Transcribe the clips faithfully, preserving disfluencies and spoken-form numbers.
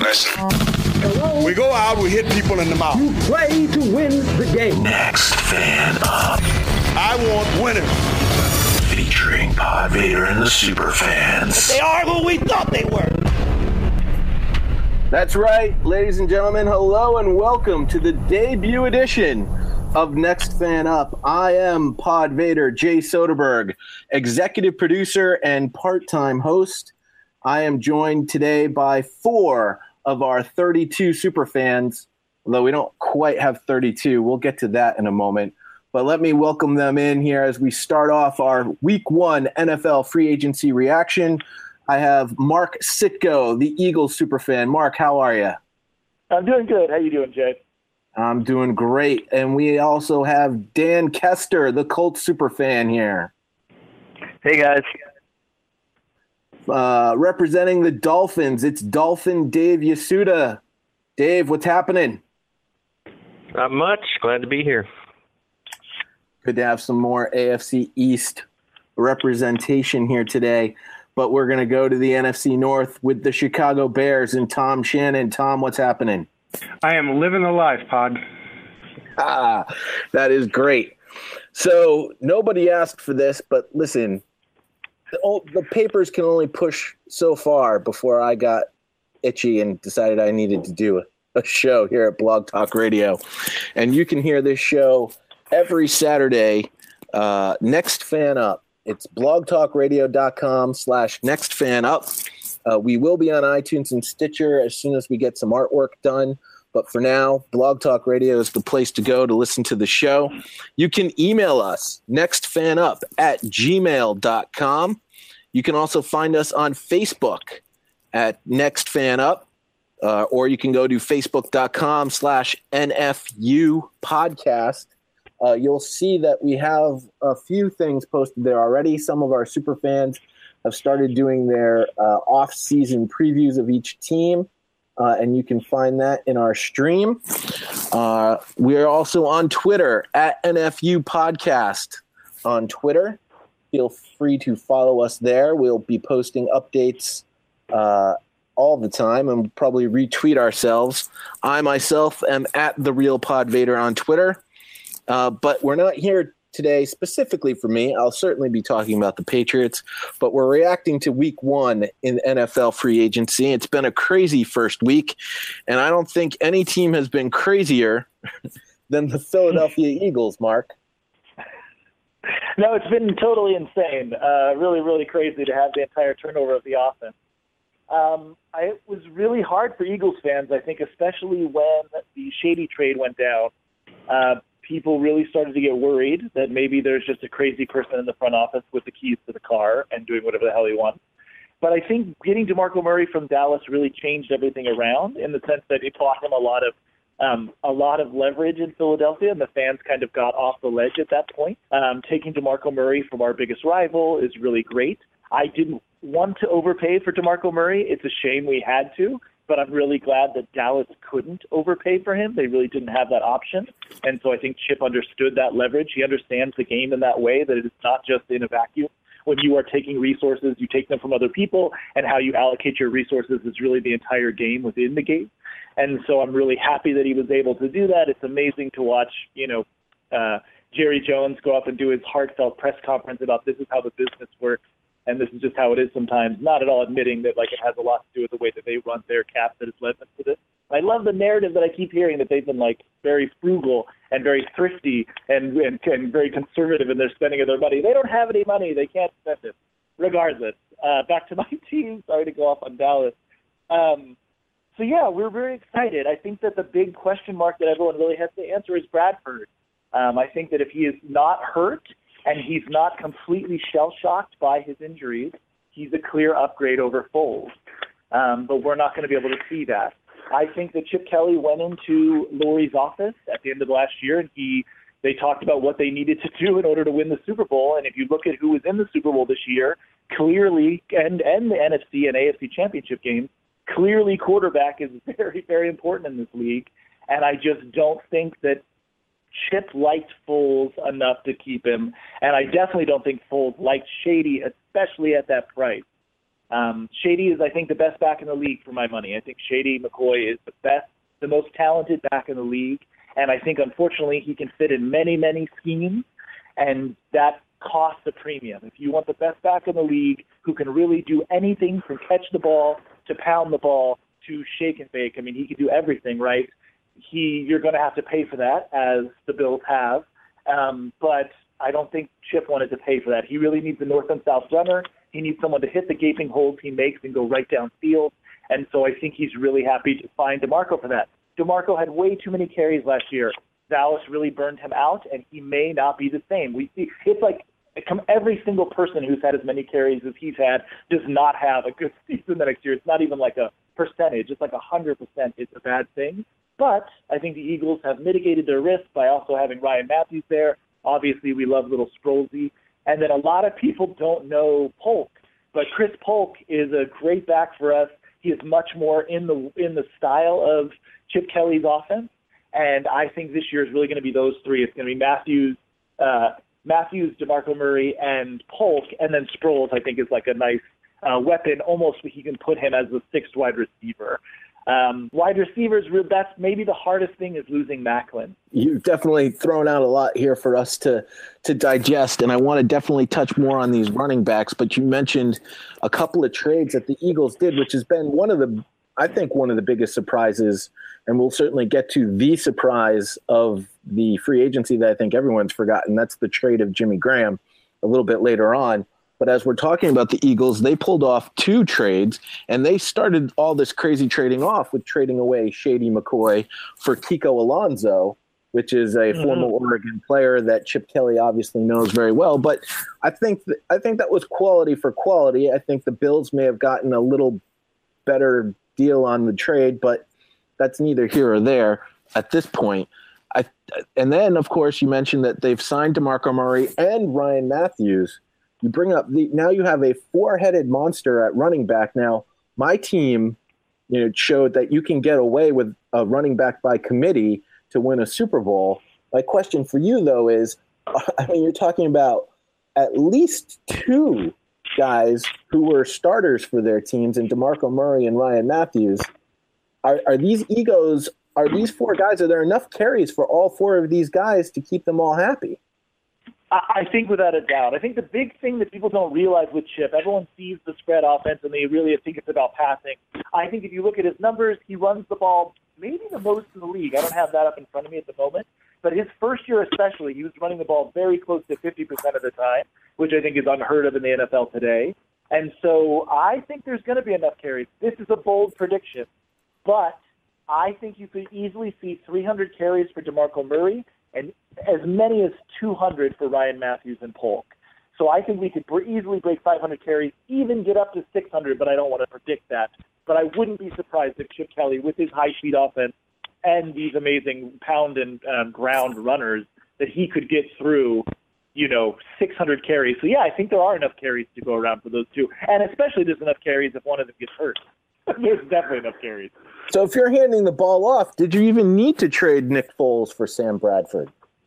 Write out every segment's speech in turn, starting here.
Listen. Hello? We go out, we hit people in the mouth. You play to win the game. Next Fan Up. I want winners. Featuring Pod Vader and the Super Fans. They are who we thought they were. That's right, ladies and gentlemen. Hello and welcome to the debut edition of Next Fan Up. I am Pod Vader, Jay Soderberg, executive producer and part-time host. I am joined today by four of our thirty-two super fans, although we don't quite have thirty-two. We'll get to that in a moment. But let me welcome them in here as we start off our week one N F L free agency reaction. I have Mark Sitko, the Eagles superfan. Mark, how are you? I'm doing good. How you doing, Jay? I'm doing great. And we also have Dan Kester, the Colts superfan here. Hey, guys. Uh, representing the Dolphins, it's Dolphin Dave Yasuda. Dave, what's happening? Not much. Glad to be here. Good to have some more A F C East representation here today. But we're going to go to the N F C North with the Chicago Bears and Tom Shannon. Tom, what's happening? I am living the life, Pod. Ah, that is great. So nobody asked for this, but listen, the, oh, the papers can only push so far before I got itchy and decided I needed to do a, a show here at Blog Talk Radio. And you can hear this show every Saturday, uh, Next Fan Up. It's blogtalkradio.com slash next fan up. Uh, we will be on iTunes and Stitcher as soon as we get some artwork done. But for now, Blog Talk Radio is the place to go to listen to the show. You can email us, nextfanup at gmail dot com. You can also find us on Facebook at nextfanup, uh, or you can go to facebook.com slash NFU podcast. Uh, you'll see that we have a few things posted there already. Some of our super fans have started doing their uh, off-season previews of each team, uh, and you can find that in our stream. Uh, we are also on Twitter, at N F U Podcast on Twitter. Feel free to follow us there. We'll be posting updates uh, all the time and probably retweet ourselves. I myself am at The Real Pod Vader on Twitter. Uh, but we're not here today specifically for me. I'll certainly be talking about the Patriots, but we're reacting to week one in N F L free agency. It's been a crazy first week, and I don't think any team has been crazier than the Philadelphia Eagles, Mark. No, it's been totally insane. Uh, really, really crazy to have the entire turnover of the offense. Um, I, it was really hard for Eagles fans, I think, especially when the Shady trade went down. Uh, people really started to get worried that maybe there's just a crazy person in the front office with the keys to the car and doing whatever the hell he wants. But I think getting DeMarco Murray from Dallas really changed everything around in the sense that it taught him a lot of um, a lot of leverage in Philadelphia, and the fans kind of got off the ledge at that point. Um, taking DeMarco Murray from our biggest rival is really great. I didn't want to overpay for DeMarco Murray. It's a shame we had to. But I'm really glad that Dallas couldn't overpay for him. They really didn't have that option. And so I think Chip understood that leverage. He understands the game in that way, that it's not just in a vacuum. When you are taking resources, you take them from other people, and how you allocate your resources is really the entire game within the game. And so I'm really happy that he was able to do that. It's amazing to watch, you know, uh, Jerry Jones go up and do his heartfelt press conference about this is how the business works. And this is just how it is sometimes, not at all admitting that like it has a lot to do with the way that they run their cap that has led them to this. I love the narrative that I keep hearing that they've been like very frugal and very thrifty and, and, and very conservative in their spending of their money. They don't have any money. They can't spend it. Regardless, uh, back to my team. Sorry to go off on Dallas. Um, so, yeah, we're very excited. I think that the big question mark that everyone really has to answer is Bradford. Um, I think that if he is not hurt – and he's not completely shell-shocked by his injuries, he's a clear upgrade over Foles. Um, but we're not going to be able to see that. I think that Chip Kelly went into Lurie's office at the end of last year, and he they talked about what they needed to do in order to win the Super Bowl. And if you look at who was in the Super Bowl this year, clearly, and, and the N F C and A F C championship games, clearly quarterback is very, very important in this league. And I just don't think that Chip liked Foles enough to keep him, and I definitely don't think Foles liked Shady, especially at that price. Um, Shady is, I think, the best back in the league for my money. I think Shady McCoy is the best, the most talented back in the league. And I think, unfortunately, he can fit in many, many schemes, and that costs a premium. If you want the best back in the league who can really do anything from catch the ball to pound the ball to shake and bake, I mean, he can do everything, right? He, you're going to have to pay for that, as the Bills have. Um, but I don't think Chip wanted to pay for that. He really needs a north and south runner. He needs someone to hit the gaping holes he makes and go right downfield. And so I think he's really happy to find DeMarco for that. DeMarco had way too many carries last year. Dallas really burned him out, and he may not be the same. We see it's like every single person who's had as many carries as he's had does not have a good season the next year. It's not even like a percentage. It's like one hundred percent. It's a bad thing. But I think the Eagles have mitigated their risk by also having Ryan Matthews there. Obviously, we love little Strolzy. And then a lot of people don't know Polk, but Chris Polk is a great back for us. He is much more in the in the style of Chip Kelly's offense, and I think this year is really going to be those three. It's going to be Matthews, uh, Matthews, DeMarco Murray, and Polk, and then Sproles. I think is like a nice uh, weapon. Almost he can put him as the sixth wide receiver. Um, wide receivers, that's maybe the hardest thing is losing Macklin. You've definitely thrown out a lot here for us to to digest, and I want to definitely touch more on these running backs. But you mentioned a couple of trades that the Eagles did, which has been one of the, I think, one of the biggest surprises, and we'll certainly get to the surprise of the free agency that I think everyone's forgotten. That's the trade of Jimmy Graham a little bit later on. But as we're talking about the Eagles, they pulled off two trades, and they started all this crazy trading off with trading away Shady McCoy for Kiko Alonso, which is a mm-hmm. former Oregon player that Chip Kelly obviously knows very well. But I think th- I think that was quality for quality. I think the Bills may have gotten a little better deal on the trade, but that's neither here or there at this point. I, and then, of course, you mentioned that they've signed DeMarco Murray and Ryan Matthews. You bring up the now you have a four-headed monster at running back. Now, my team, you know, showed that you can get away with a running back by committee to win a Super Bowl. My question for you, though, is, I mean, you're talking about at least two guys who were starters for their teams, in DeMarco Murray and Ryan Matthews. Are, are these egos? Are these four guys? Are there enough carries for all four of these guys to keep them all happy? I think without a doubt. I think the big thing that people don't realize with Chip, everyone sees the spread offense and they really think it's about passing. I think if you look at his numbers, he runs the ball maybe the most in the league. I don't have that up in front of me at the moment. But his first year especially, he was running the ball very close to fifty percent of the time, which I think is unheard of in the N F L today. And so I think there's going to be enough carries. This is a bold prediction. But I think you could easily see three hundred carries for DeMarco Murray and as many as two hundred for Ryan Matthews and Polk. So I think we could easily break five hundred carries, even get up to six hundred, but I don't want to predict that. But I wouldn't be surprised if Chip Kelly, with his high-speed offense and these amazing pound and um, ground runners, that he could get through, you know, six hundred carries. So, yeah, I think there are enough carries to go around for those two. And especially there's enough carries if one of them gets hurt. There's definitely enough carries. So if you're handing the ball off, did you even need to trade Nick Foles for Sam Bradford?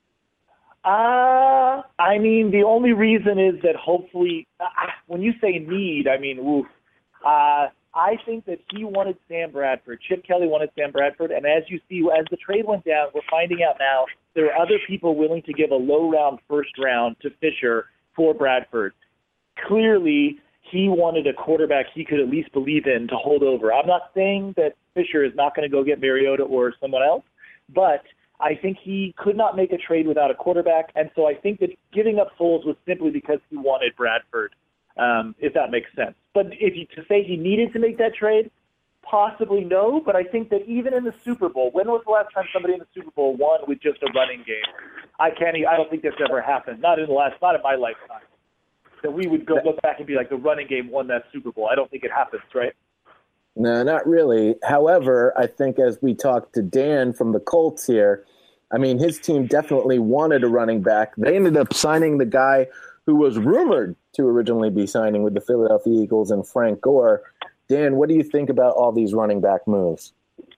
Uh, I mean, the only reason is that hopefully, uh, when you say need, I mean, oof, uh, I think that he wanted Sam Bradford. Chip Kelly wanted Sam Bradford. And as you see, as the trade went down, we're finding out now there are other people willing to give a low-round first round to Fisher for Bradford. Clearly, he wanted a quarterback he could at least believe in to hold over. I'm not saying that Fisher is not going to go get Mariota or someone else, but I think he could not make a trade without a quarterback, and so I think that giving up Foles was simply because he wanted Bradford, um, if that makes sense. But if you to say he needed to make that trade, possibly no, but I think that even in the Super Bowl, when was the last time somebody in the Super Bowl won with just a running game? I can't. I don't think that's ever happened. Not in the last. Not in my lifetime. That we would go look back and be like, the running game won that Super Bowl. I don't think it happens, right? No, not really. However, I think as we talked to Dan from the Colts here, I mean, his team definitely wanted a running back. They ended up signing the guy who was rumored to originally be signing with the Philadelphia Eagles and Frank Gore. Dan, what do you think about all these running back moves?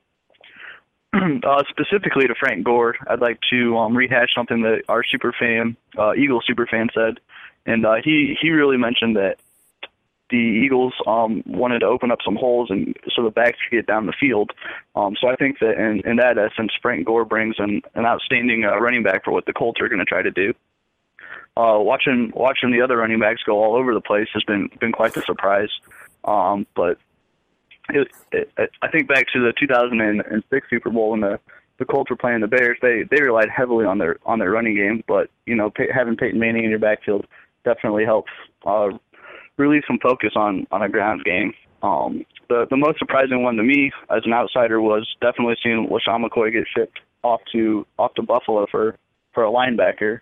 Uh, specifically to Frank Gore, I'd like to um, rehash something that our super fan, uh, Eagle super fan said. And uh, he, he really mentioned that the Eagles um, wanted to open up some holes and so the backs could get down the field. Um, so I think that in, in that essence, Frank Gore brings an, an outstanding uh, running back for what the Colts are going to try to do. Uh, watching watching the other running backs go all over the place has been been quite the surprise. Um, but it, it, it, I think back to the two thousand six Super Bowl when the, the Colts were playing the Bears. They they relied heavily on their on their running game, but you know pay, having Peyton Manning in your backfield definitely helps uh, relieve some focus on, on a ground game. Um, the the most surprising one to me as an outsider was definitely seeing LaShawn McCoy get shipped off to off to Buffalo for, for a linebacker.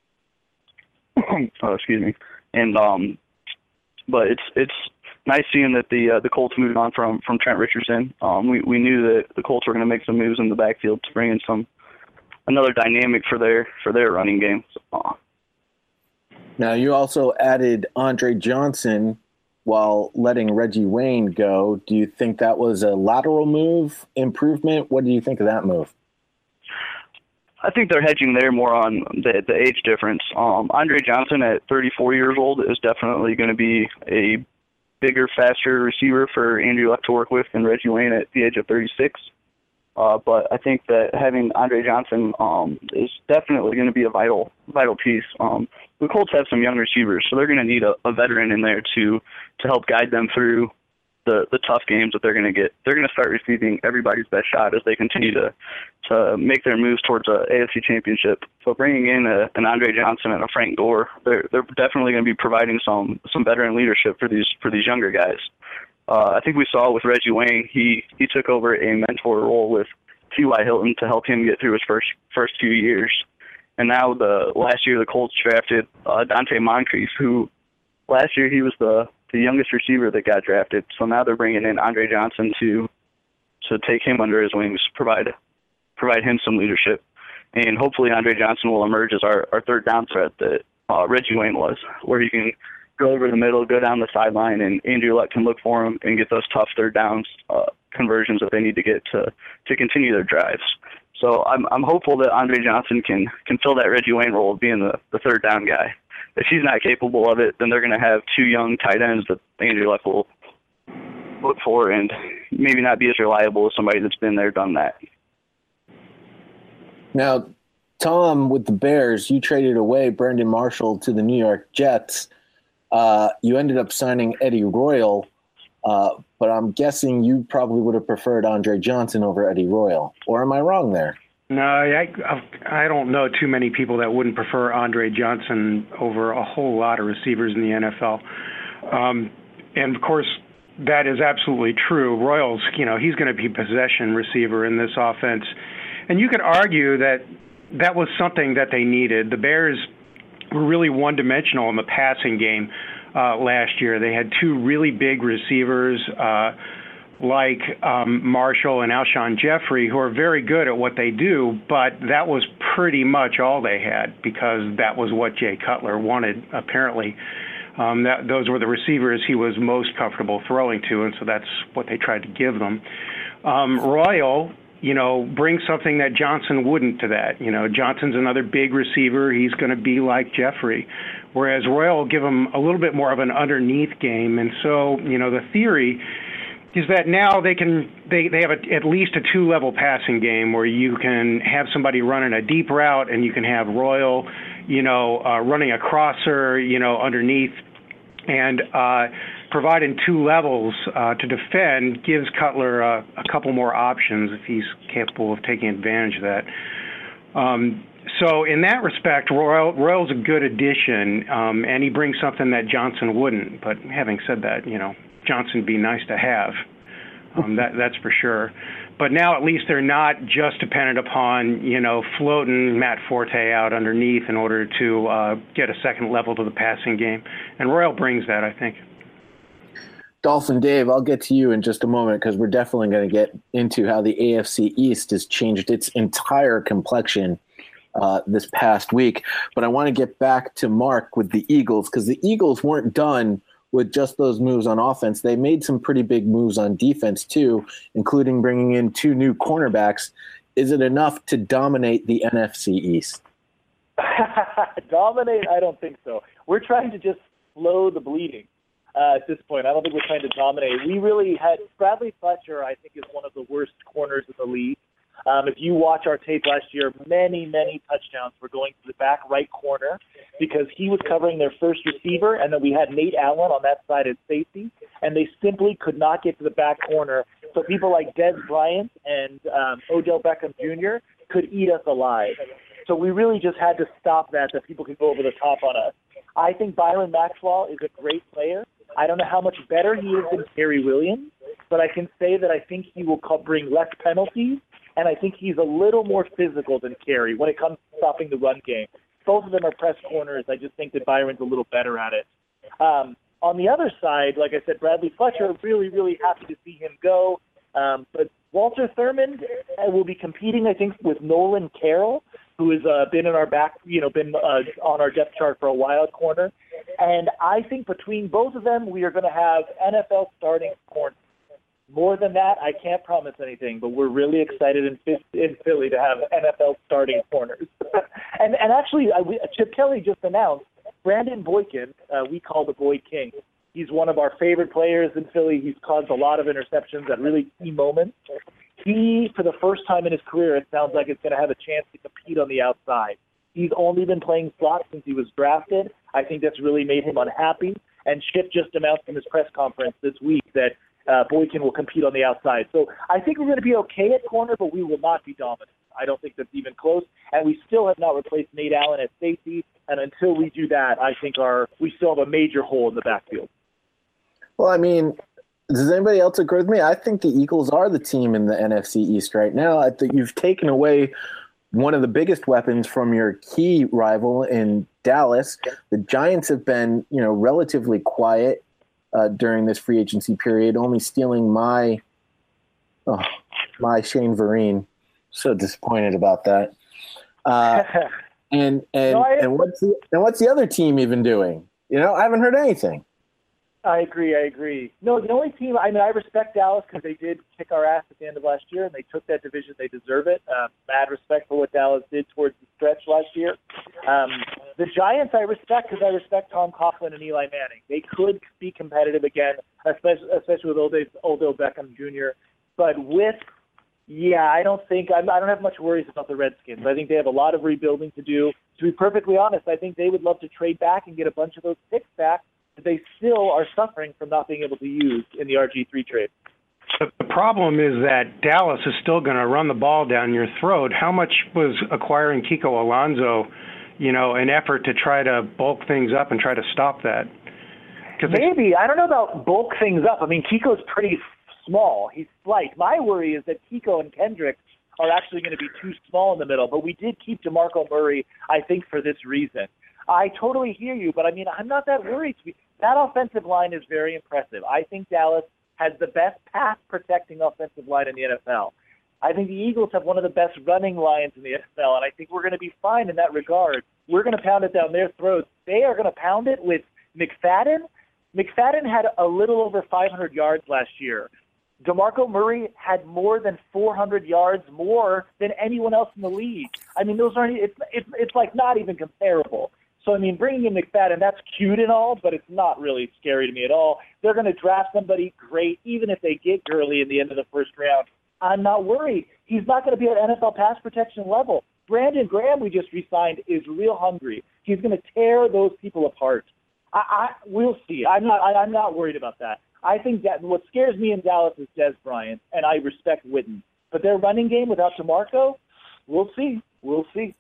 oh, excuse me. And um, but it's it's nice seeing that the uh, the Colts moved on from, from Trent Richardson. Um, we we knew that the Colts were going to make some moves in the backfield to bring in some another dynamic for their for their running game. So, uh, now you also added Andre Johnson while letting Reggie Wayne go. Do you think that was a lateral move improvement? What do you think of that move? I think they're hedging there more on the the age difference. Um, Andre Johnson at thirty-four years old is definitely going to be a bigger, faster receiver for Andrew Luck to work with than Reggie Wayne at the age of thirty-six. Uh, but I think that having Andre Johnson um, is definitely going to be a vital vital piece. Um, the Colts have some young receivers, so they're going to need a, a veteran in there to to help guide them through the, the tough games that they're going to get. They're going to start receiving everybody's best shot as they continue to to make their moves towards a A F C championship. So bringing in a, an Andre Johnson and a Frank Gore, they're they're definitely going to be providing some some veteran leadership for these for these younger guys. Uh, I think we saw with Reggie Wayne, he he took over a mentor role with T Y. Hilton to help him get through his first first few years. And now the last year the Colts drafted uh, Dante Moncrief, who last year he was the the youngest receiver that got drafted. So now they're bringing in Andre Johnson to to take him under his wings, provide provide him some leadership. And hopefully Andre Johnson will emerge as our, our third down threat that uh, Reggie Wayne was, where he can go over the middle, go down the sideline, and Andrew Luck can look for him and get those tough third downs uh, conversions that they need to get to, to continue their drives. So I'm I'm hopeful that Andre Johnson can, can fill that Reggie Wayne role of being the, the third down guy. If he's not capable of it, then they're going to have two young tight ends that Andrew Luck will look for and maybe not be as reliable as somebody that's been there, done that. Now, Tom, with the Bears, you traded away Brandon Marshall to the New York Jets. Uh, you ended up signing Eddie Royal, uh, but I'm guessing you probably would have preferred Andre Johnson over Eddie Royal. Or am I wrong there? No, I, I don't know too many people that wouldn't prefer Andre Johnson over a whole lot of receivers in the N F L. Um, and, of course, that is absolutely true. Royals, you know, he's going to be possession receiver in this offense. And you could argue that that was something that they needed. The Bears were really one-dimensional in the passing game uh, last year. They had two really big receivers, uh, like um, Marshall and Alshon Jeffrey, who are very good at what they do, but that was pretty much all they had because that was what Jay Cutler wanted, apparently. Um, that, those were the receivers he was most comfortable throwing to, and so that's what they tried to give them. Um, Royal, you know, brings something that Johnson wouldn't to that. You know, Johnson's another big receiver. He's going to be like Jeffrey, whereas Royal will give him a little bit more of an underneath game. And so, you know, the theory is that now they can they, they have a, at least a two-level passing game where you can have somebody running a deep route and you can have Royal, you know, uh, running a crosser, you know, underneath. And uh, providing two levels uh, to defend gives Cutler uh, a couple more options if he's capable of taking advantage of that. Um, so in that respect, Royal, Royal's a good addition, um, and he brings something that Johnson wouldn't. But having said that, you know, Johnson would be nice to have. Um, that, that's for sure. But now at least they're not just dependent upon, you know, floating Matt Forte out underneath in order to uh, get a second level to the passing game. And Royal brings that, I think. Dolphin Dave, I'll get to you in just a moment because we're definitely going to get into how the A F C East has changed its entire complexion uh, this past week. But I want to get back to Mark with the Eagles because the Eagles weren't done with just those moves on offense. They made some pretty big moves on defense too, including bringing in two new cornerbacks. Is it enough to dominate the N F C East? Dominate? I don't think so. We're trying to just slow the bleeding. uh, at this point. I don't think we're trying to dominate. We really had Bradley Fletcher, I think, is one of the worst corners in the league. Um, if you watch our tape last year, many, many touchdowns were going to the back right corner because he was covering their first receiver, and then we had Nate Allen on that side at safety, and they simply could not get to the back corner. So people like Dez Bryant and um, Odell Beckham Junior could eat us alive. So we really just had to stop that, that people could go over the top on us. I think Byron Maxwell is a great player. I don't know how much better he is than Kerry Williams, but I can say that I think he will bring less penalties, and I think he's a little more physical than Kerry when it comes to stopping the run game. Both of them are press corners. I just think that Byron's a little better at it. Um, on the other side, like I said, Bradley Fletcher, really, really happy to see him go. Um, but Walter Thurmond will be competing, I think, with Nolan Carroll, who has uh, been in our back, you know, been uh, on our depth chart for a while at corner. And I think between both of them, we are going to have N F L starting corners. More than that, I can't promise anything, but we're really excited in, in Philly to have N F L starting corners. and and actually, I, we, Chip Kelly just announced Brandon Boykin, uh, we call the Boy King. He's one of our favorite players in Philly. He's caused a lot of interceptions at really key moments. He, for the first time in his career, it sounds like it's going to have a chance to compete on the outside. He's only been playing slot since he was drafted. I think that's really made him unhappy. And Chip just announced in his press conference this week that uh, Boykin will compete on the outside. So I think we're going to be okay at corner, but we will not be dominant. I don't think that's even close. And we still have not replaced Nate Allen at safety. And until we do that, I think our we still have a major hole in the backfield. Well, I mean, does anybody else agree with me? I think the Eagles are the team in the N F C East right now. I think you've taken away one of the biggest weapons from your key rival in Dallas. The Giants have been, you know, relatively quiet uh, during this free agency period, only stealing my oh, my Shane Vereen. So disappointed about that. Uh, and and no, I, and what's the and what's the other team even doing? You know, I haven't heard anything. I agree. I agree. No, the only team, I mean, I respect Dallas because they did kick our ass at the end of last year, and they took that division. They deserve it. Uh, mad respect for what Dallas did towards the stretch last year. Um, the Giants I respect because I respect Tom Coughlin and Eli Manning. They could be competitive again, especially, especially with Odell, Odell Beckham Junior But with, yeah, I don't think, I don't have much worries about the Redskins. I think they have a lot of rebuilding to do. To be perfectly honest, I think they would love to trade back and get a bunch of those picks back. They still are suffering from not being able to use in the R G three trade. The problem is that Dallas is still going to run the ball down your throat. How much was acquiring Kiko Alonso, you know, an effort to try to bulk things up and try to stop that? Maybe. They... I don't know about bulk things up. I mean, Kiko's pretty small. He's slight. My worry is that Kiko and Kendrick are actually going to be too small in the middle, but we did keep DeMarco Murray, I think, for this reason. I totally hear you, but I mean, I'm not that worried. That offensive line is very impressive. I think Dallas has the best pass-protecting offensive line in the N F L. I think the Eagles have one of the best running lines in the N F L, and I think we're going to be fine in that regard. We're going to pound it down their throats. They are going to pound it with McFadden. McFadden had a little over five hundred yards last year. DeMarco Murray had more than four hundred yards more than anyone else in the league. I mean, those aren't. It's it's it's like not even comparable. So, I mean, bringing in McFadden, that's cute and all, but it's not really scary to me at all. They're going to draft somebody great, even if they get Gurley in the end of the first round. I'm not worried. He's not going to be at N F L pass protection level. Brandon Graham, we just re-signed, is real hungry. He's going to tear those people apart. I, I We'll see. I'm not, I, I'm not worried about that. I think that what scares me in Dallas is Dez Bryant, and I respect Witten. But their running game without DeMarco, we'll see. We'll see.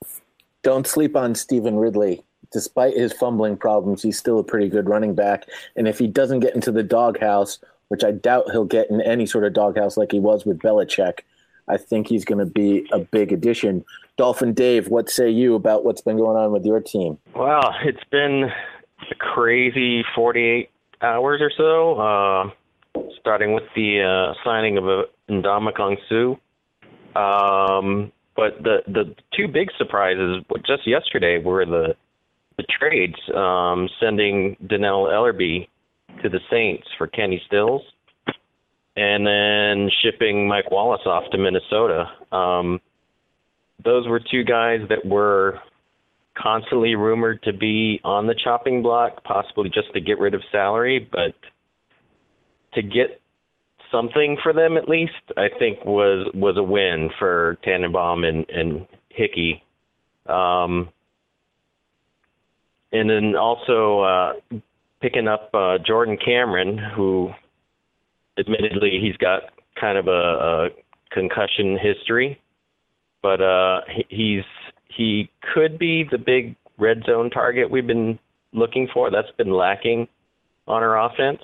Don't sleep on Stephen Ridley. Despite his fumbling problems, he's still a pretty good running back. And if he doesn't get into the doghouse, which I doubt he'll get in any sort of doghouse like he was with Belichick, I think he's going to be a big addition. Dolphin Dave, what say you about what's been going on with your team? Well, it's been a crazy forty-eight hours or so, uh, starting with the uh, signing of a Ndamukong Suh. Um But the, the two big surprises just yesterday were the the trades, um, sending Donnell Ellerbe to the Saints for Kenny Stills, and then shipping Mike Wallace off to Minnesota. Um, those were two guys that were constantly rumored to be on the chopping block, possibly just to get rid of salary, but to get something for them at least, I think was was a win for Tannenbaum and, and Hickey. Um, and then also uh, picking up uh, Jordan Cameron, who admittedly he's got kind of a, a concussion history, but uh, he's he could be the big red zone target we've been looking for. That's been lacking on our offense.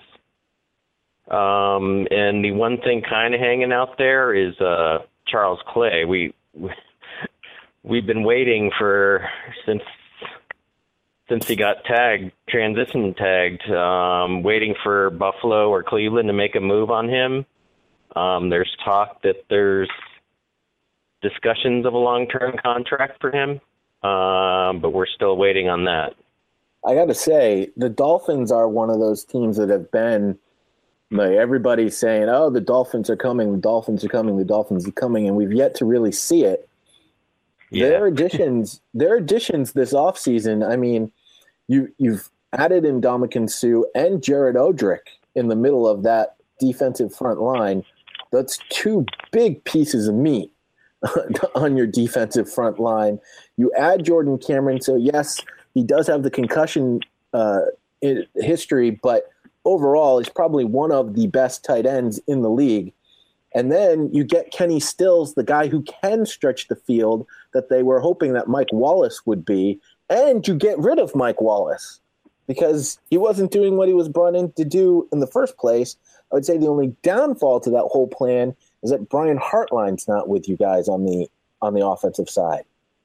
Um, and the one thing kind of hanging out there is uh, Charles Clay. We, we we've been waiting for since since he got tagged, transition tagged, um, waiting for Buffalo or Cleveland to make a move on him. Um, there's talk that there's discussions of a long-term contract for him, um, but we're still waiting on that. I got to say, the Dolphins are one of those teams that have been like everybody's saying, "Oh, the Dolphins are coming, the Dolphins are coming, the Dolphins are coming," and we've yet to really see it. Yeah. Their additions, their additions this offseason, I mean, you you've added Ndamukong Suh and Jared Odrick in the middle of that defensive front line. That's two big pieces of meat on your defensive front line. You add Jordan Cameron, so yes, he does have the concussion uh, history, but overall he's probably one of the best tight ends in the league. And then you get Kenny Stills, the guy who can stretch the field that they were hoping that Mike Wallace would be, and you get rid of Mike Wallace because he wasn't doing what he was brought in to do in the first place. I would say the only downfall to that whole plan is that Brian Hartline's not with you guys on the on the offensive side.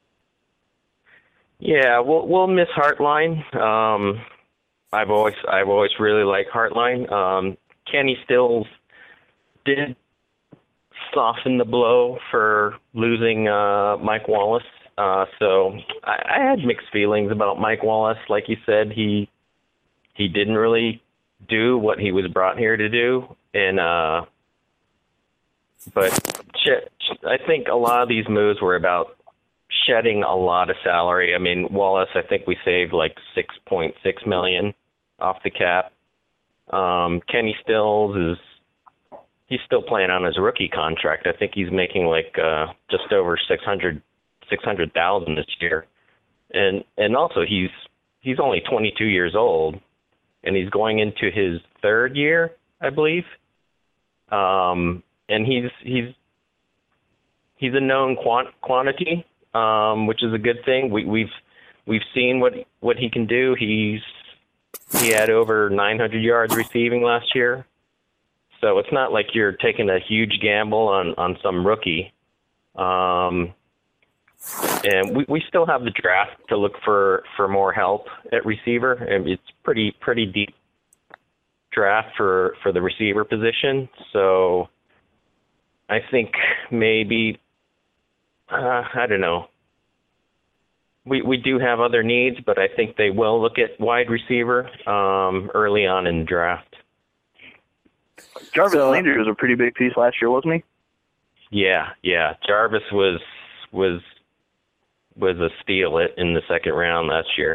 Yeah, we'll we'll miss Hartline. Um, I've always I've always really liked Hartline. Um, Kenny Stills did soften the blow for losing uh, Mike Wallace. Uh, so I, I had mixed feelings about Mike Wallace. Like you said, he he didn't really do what he was brought here to do, and uh, but I think a lot of these moves were about shedding a lot of salary. I mean, Wallace, I think we saved like six point six million off the cap. Um, Kenny Stills is he's still playing on his rookie contract. I think he's making like uh, just over six hundred six hundred thousand this year, and and also he's he's only twenty-two years old, and he's going into his third year, I believe. Um, and he's he's he's a known quant- quantity, um, which is a good thing. We, we've we've seen what what he can do. He's he had over nine hundred yards receiving last year, so it's not like you're taking a huge gamble on on some rookie. Um, and we, we still have the draft to look for, for more help at receiver. And it's pretty pretty deep draft for, for the receiver position. So I think maybe uh, I don't know. We we do have other needs, but I think they will look at wide receiver um, early on in the draft. Jarvis so, Landry was a pretty big piece last year, wasn't he? Yeah, yeah. Jarvis was was was a steal it in the second round last year.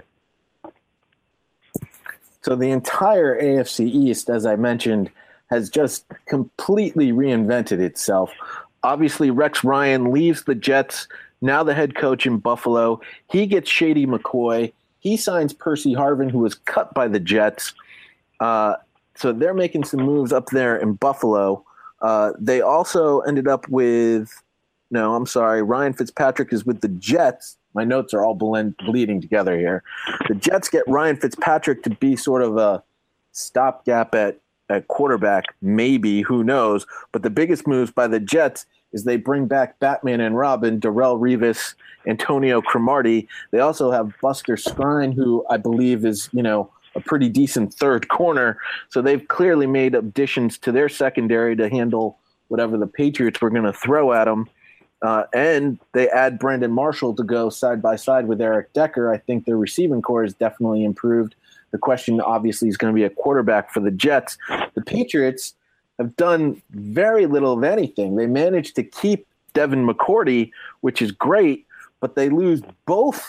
So the entire A F C East, as I mentioned, has just completely reinvented itself. Obviously, Rex Ryan leaves the Jets, now the head coach in Buffalo. He gets Shady McCoy. He signs Percy Harvin, who was cut by the Jets. Uh, so they're making some moves up there in Buffalo. Uh, they also ended up with – no, I'm sorry. Ryan Fitzpatrick is with the Jets. My notes are all blend, bleeding together here. The Jets get Ryan Fitzpatrick to be sort of a stopgap at, at quarterback, maybe. Who knows? But the biggest moves by the Jets is they bring back Batman and Robin, Darrelle Revis, Antonio Cromartie. They also have Buster Skrine, who I believe is, you know, a pretty decent third corner. So they've clearly made additions to their secondary to handle whatever the Patriots were going to throw at them. Uh, and they add Brandon Marshall to go side by side with Eric Decker. I think their receiving core is definitely improved. The question obviously is going to be a quarterback for the Jets. The Patriots have done very little of anything. They managed to keep Devin McCourty, which is great, but they lose both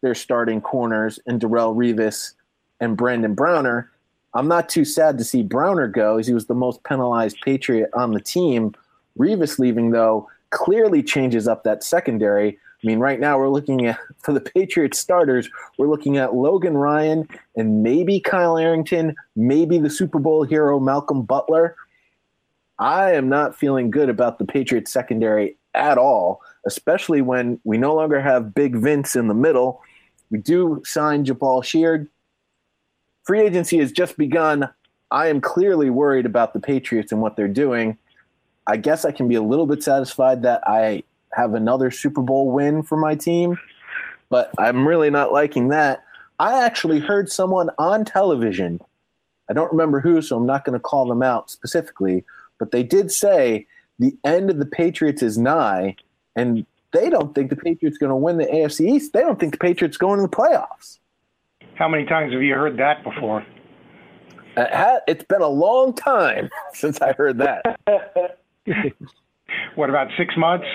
their starting corners in Darrelle Revis and Brandon Browner. I'm not too sad to see Browner go, as he was the most penalized Patriot on the team. Revis leaving, though, clearly changes up that secondary. I mean, right now we're looking at, for the Patriots starters, we're looking at Logan Ryan and maybe Kyle Arrington, maybe the Super Bowl hero Malcolm Butler. I am not feeling good about the Patriots secondary at all, especially when we no longer have Big Vince in the middle. We do sign Jabal Sheard. Free agency has just begun. I am clearly worried about the Patriots and what they're doing. I guess I can be a little bit satisfied that I have another Super Bowl win for my team, but I'm really not liking that. I actually heard someone on television, I don't remember who, so I'm not going to call them out specifically, but they did say the end of the Patriots is nigh, and they don't think the Patriots are going to win the A F C East. They don't think the Patriots are going to the playoffs. How many times have you heard that before? It's been a long time since I heard that. What, about six months?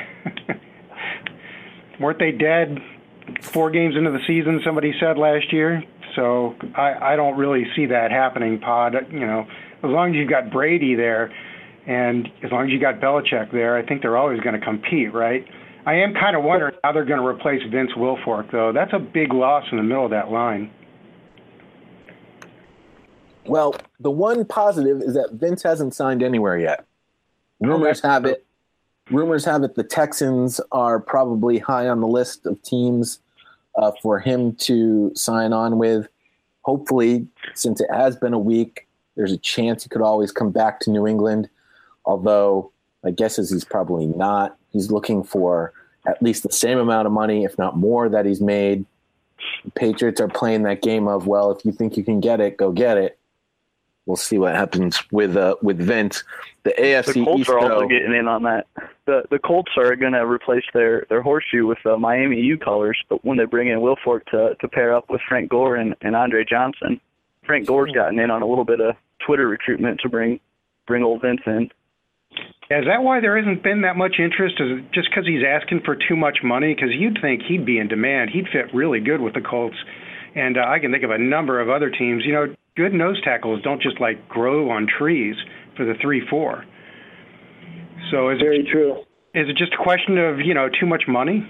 Weren't they dead four games into the season, somebody said last year? So I, I don't really see that happening, Pod. You know, as long as you've got Brady there and as long as you got Belichick there, I think they're always going to compete, right? I am kind of wondering how they're going to replace Vince Wilfork, though. That's a big loss in the middle of that line. Well, the one positive is that Vince hasn't signed anywhere yet. Rumors have it. Rumors have it the Texans are probably high on the list of teams uh, for him to sign on with. Hopefully, since it has been a week, there's a chance he could always come back to New England, although my guess is he's probably not. He's looking for at least the same amount of money, if not more, that he's made. The Patriots are playing that game of, well, if you think you can get it, go get it. We'll see what happens with uh, with Vince. The A F C the Colts East, are also though, getting in on that. The the Colts are going to replace their, their horseshoe with uh, Miami U colors, but when they bring in Wilfork to to pair up with Frank Gore and, and Andre Johnson, Frank Gore's gotten in on a little bit of Twitter recruitment to bring bring old Vince in. Is that why there hasn't been that much interest? Is it just because he's asking for too much money? Because you'd think he'd be in demand. He'd fit really good with the Colts. And uh, I can think of a number of other teams. You know, good nose tackles don't just, like, grow on trees for the three four. So is Very it, true. Is it just a question of, you know, too much money?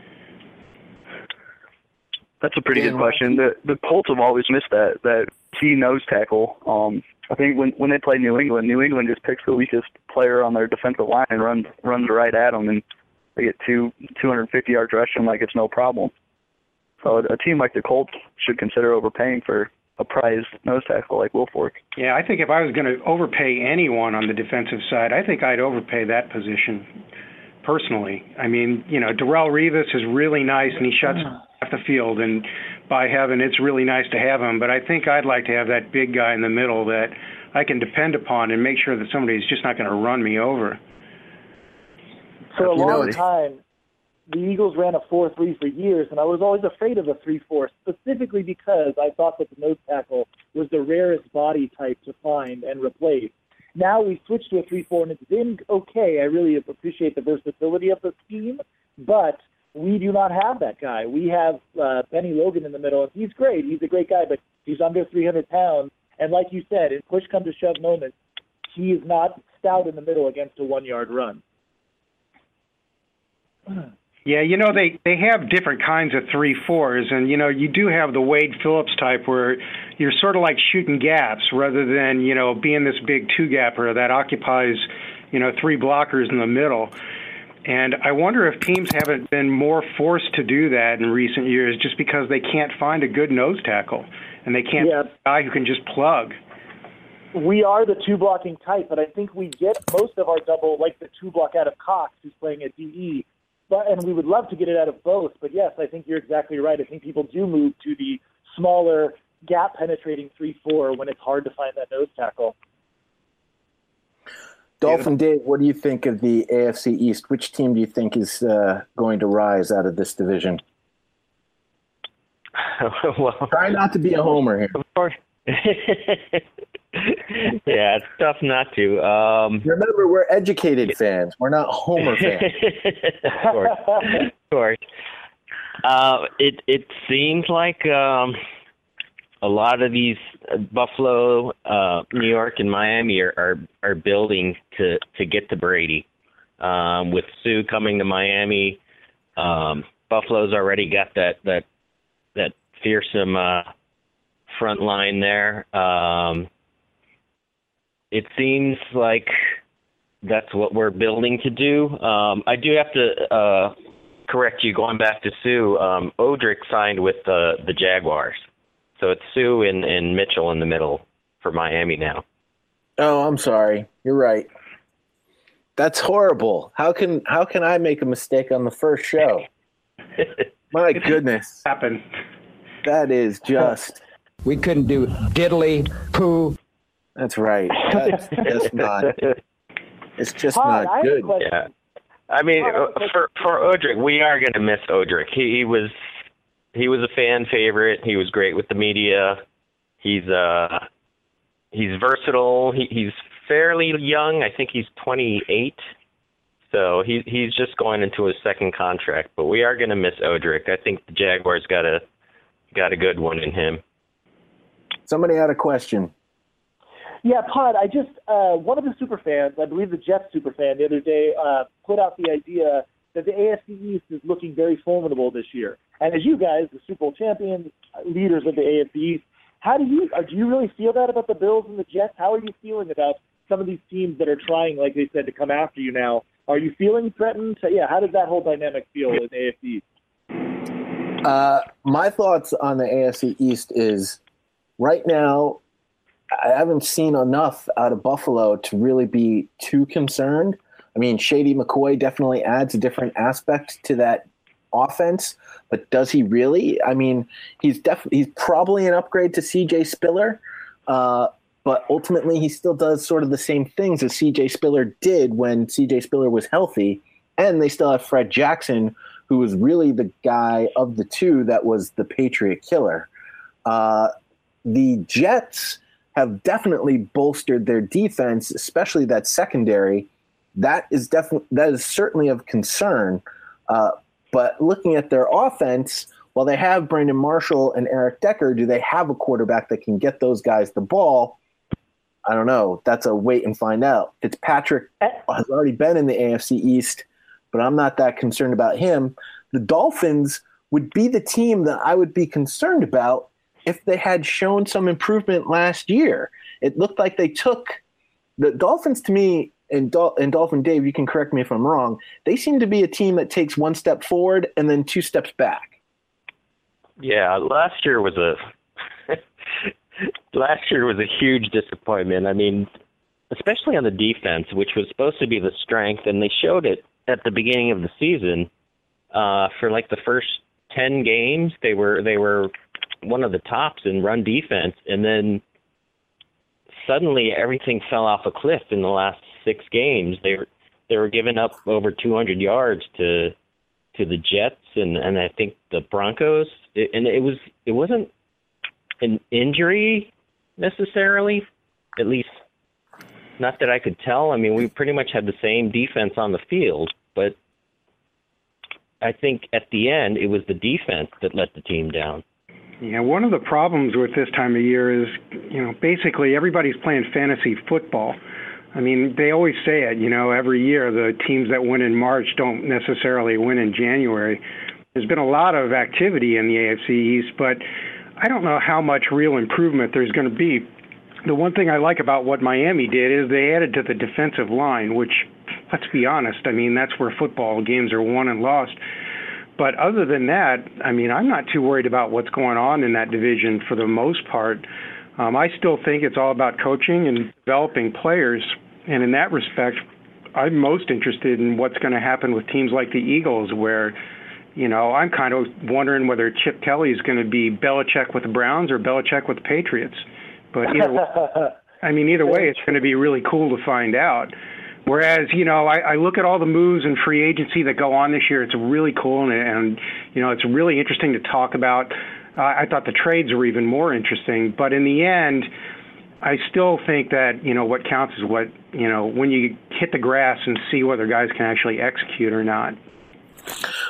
That's a pretty Dan, good question. The the Colts have always missed that that key nose tackle. Um, I think when when they play New England, New England just picks the weakest player on their defensive line and runs runs right at them, and they get two two hundred fifty yard rushing like it's no problem. So a team like the Colts should consider overpaying for a prized nose tackle like Wilfork. Yeah, I think if I was going to overpay anyone on the defensive side, I think I'd overpay that position personally. I mean, you know, Darrelle Revis is really nice, and he shuts half the field, and by heaven, it's really nice to have him. But I think I'd like to have that big guy in the middle that I can depend upon and make sure that somebody's just not going to run me over. For a You know, long time, the Eagles ran a four three for years, and I was always afraid of a three four, specifically because I thought that the nose tackle was the rarest body type to find and replace. Now we switched to a three four, and it's been okay. I really appreciate the versatility of the scheme, but we do not have that guy. We have uh, Benny Logan in the middle, and he's great. He's a great guy, but he's under three hundred pounds, and like you said, in push-come-to-shove moments, he is not stout in the middle against a one-yard run. Yeah, you know, they, they have different kinds of three fours, and, you know, you do have the Wade Phillips type where you're sort of like shooting gaps rather than, you know, being this big two-gapper that occupies, you know, three blockers in the middle. And I wonder if teams haven't been more forced to do that in recent years just because they can't find a good nose tackle, and they can't Yeah. find a guy who can just plug. We are the two-blocking type, but I think we get most of our double, like the two-block out of Cox, who's playing at D E. But, and we would love to get it out of both. But, yes, I think you're exactly right. I think people do move to the smaller, gap-penetrating three four when it's hard to find that nose tackle. Dolphin Dave, what do you think of the A F C East? Which team do you think is uh, going to rise out of this division? Well, Try not to be a homer here. of course. Yeah, it's tough not to. Um, Remember, we're educated fans. We're not homer fans. of course. Of course. Uh, it it seems like um, a lot of these uh, Buffalo, uh, New York, and Miami are, are, are building to, to get to Brady. Um, with Sue coming to Miami, um, Buffalo's already got that that that fearsome uh, front line there. Um, it seems like that's what we're building to do. Um, I do have to uh, correct you. Going back to Sue, um, Odrick signed with the the Jaguars, so it's Sue and, and Mitchell in the middle for Miami now. Oh, I'm sorry. You're right. That's horrible. How can how can I make a mistake on the first show? My goodness. Happen. That is just. We couldn't do diddly poo. That's right. That's just not. It's just Todd, not I have a good. question. Yeah, I mean, for for Odrick, we are going to miss Odrick. He, he was he was a fan favorite. He was great with the media. He's uh he's versatile. He, he's fairly young. I think he's twenty-eight. So he he's just going into his second contract. But we are going to miss Odrick. I think the Jaguars got a got a good one in him. Somebody had a question. Yeah, Pod, I just, uh, one of the super fans, I believe the Jets super fan the other day, uh, put out the idea that the A F C East is looking very formidable this year. And as you guys, the Super Bowl champions, leaders of the A F C East, how do you, uh, do you really feel that about the Bills and the Jets? How are you feeling about some of these teams that are trying, like they said, to come after you now? Are you feeling threatened? Yeah, how does that whole dynamic feel in the A F C East? Uh, my thoughts on the A F C East is right now, I haven't seen enough out of Buffalo to really be too concerned. I mean, Shady McCoy definitely adds a different aspect to that offense, but does he really? I mean, he's definitely he's probably an upgrade to C J Spiller, uh, but ultimately he still does sort of the same things as C J Spiller did when C J Spiller was healthy, and they still have Fred Jackson, who was really the guy of the two that was the Patriot killer. Uh, the Jets have definitely bolstered their defense, especially that secondary. That is definitely that is certainly of concern. Uh, but looking at their offense, while they have Brandon Marshall and Eric Decker, do they have a quarterback that can get those guys the ball? I don't know. That's a wait and find out. Fitzpatrick has already been in the A F C East, but I'm not that concerned about him. The Dolphins would be the team that I would be concerned about if they had shown some improvement last year. It looked like they took the Dolphins, to me, and, Dol- and Dolphin Dave, you can correct me if I'm wrong, they seem to be a team that takes one step forward and then two steps back. Yeah, last year was a last year was a huge disappointment. I mean, especially on the defense, which was supposed to be the strength, and they showed it at the beginning of the season. Uh, for like the first ten games, they were they were one of the tops in run defense, and then suddenly everything fell off a cliff in the last six games. They were they were giving up over two hundred yards to to the Jets and, and I think the Broncos. It, and it was it wasn't an injury necessarily, at least not that I could tell. I mean, we pretty much had the same defense on the field, but I think at the end it was the defense that let the team down. Yeah, one of the problems with this time of year is, you know, basically everybody's playing fantasy football. I mean, they always say it, you know, every year the teams that win in March don't necessarily win in January. There's been a lot of activity in the A F C East, but I don't know how much real improvement there's going to be. The one thing I like about what Miami did is they added to the defensive line, which, let's be honest, I mean, that's where football games are won and lost. But other than that, I mean, I'm not too worried about what's going on in that division for the most part. Um, I still think it's all about coaching and developing players. And in that respect, I'm most interested in what's going to happen with teams like the Eagles, where, you know, I'm kind of wondering whether Chip Kelly is going to be Belichick with the Browns or Belichick with the Patriots. But either way, I mean, either way, it's going to be really cool to find out. Whereas, you know, I, I look at all the moves and free agency that go on this year. It's really cool, and, and you know, it's really interesting to talk about. Uh, I thought the trades were even more interesting. But in the end, I still think that, you know, what counts is what, you know, when you hit the grass and see whether guys can actually execute or not.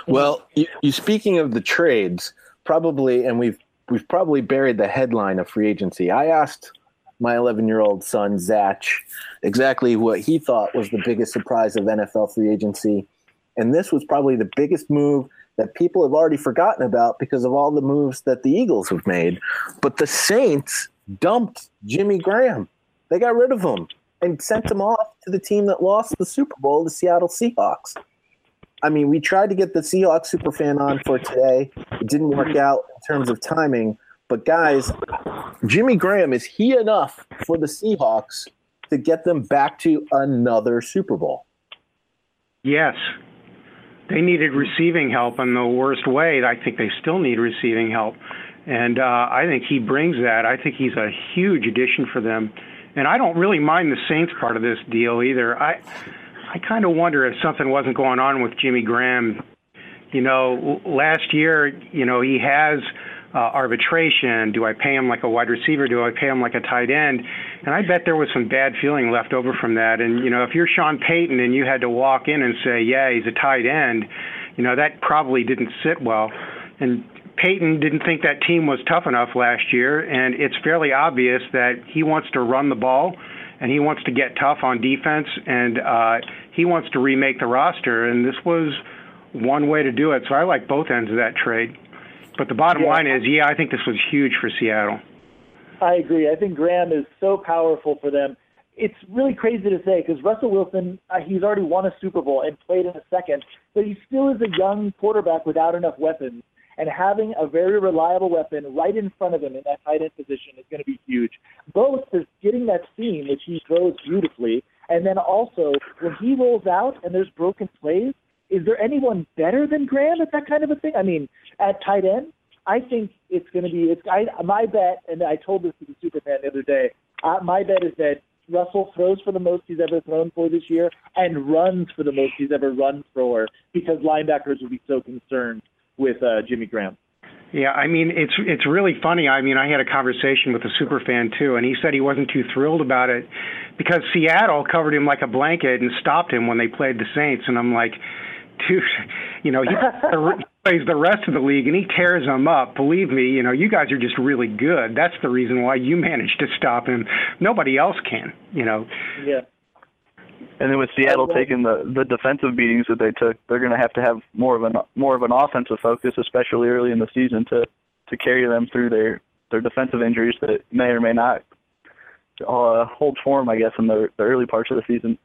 Well, you, you speaking of the trades, probably, and we've we've probably buried the headline of free agency. I asked my eleven-year-old son, Zach, exactly what he thought was the biggest surprise of N F L free agency. And this was probably the biggest move that people have already forgotten about because of all the moves that the Eagles have made. But the Saints dumped Jimmy Graham. They got rid of him and sent him off to the team that lost the Super Bowl, the Seattle Seahawks. I mean, we tried to get the Seahawks superfan on for today. It didn't work out in terms of timing. But, guys, Jimmy Graham, is he enough for the Seahawks to get them back to another Super Bowl? Yes. They needed receiving help in the worst way. I think they still need receiving help. And uh, I think he brings that. I think he's a huge addition for them. And I don't really mind the Saints part of this deal either. I I kind of wonder if something wasn't going on with Jimmy Graham. You know, last year, you know, he has uh, arbitration. Do I pay him like a wide receiver? Do I pay him like a tight end? And I bet there was some bad feeling left over from that. And, you know, if you're Sean Payton and you had to walk in and say, yeah, he's a tight end, you know, that probably didn't sit well. And Payton didn't think that team was tough enough last year, and it's fairly obvious that he wants to run the ball and he wants to get tough on defense, and uh, he wants to remake the roster, and this was one way to do it. So I like both ends of that trade. But the bottom yeah. line is, yeah, I think this was huge for Seattle. I agree. I think Graham is so powerful for them. It's really crazy to say because Russell Wilson, uh, he's already won a Super Bowl and played in a second, but he still is a young quarterback without enough weapons. And having a very reliable weapon right in front of him in that tight end position is going to be huge. Both for getting that seam, which he throws beautifully, and then also when he rolls out and there's broken plays, is there anyone better than Graham at that kind of a thing? I mean, at tight end, I think it's going to be. It's I, my bet, and I told this to the Superfan the other day. Uh, my bet is that Russell throws for the most he's ever thrown for this year and runs for the most he's ever run for because linebackers will be so concerned with uh, Jimmy Graham. Yeah, I mean, it's it's really funny. I mean, I had a conversation with a super fan, too, and he said he wasn't too thrilled about it because Seattle covered him like a blanket and stopped him when they played the Saints. And I'm like, dude, you know, he plays the rest of the league, and he tears them up. Believe me, you know, you guys are just really good. That's the reason why you managed to stop him. Nobody else can, you know. Yeah. And then with Seattle taking the, the defensive beatings that they took, they're going to have to have more of an more of an offensive focus, especially early in the season, to, to carry them through their, their defensive injuries that may or may not uh, hold form, I guess, in the, the early parts of the season.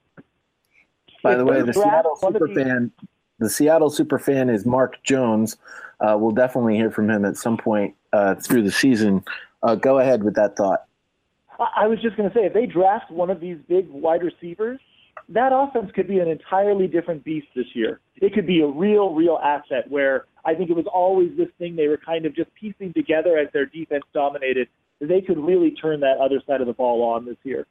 By the way, the Seattle superfan, the Seattle superfan is Mark Jones. Uh, we'll definitely hear from him at some point uh, through the season. Uh, go ahead with that thought. I was just going to say, if they draft one of these big wide receivers, that offense could be an entirely different beast this year. It could be a real, real asset where I think it was always this thing they were kind of just piecing together as their defense dominated. They could really turn that other side of the ball on this year.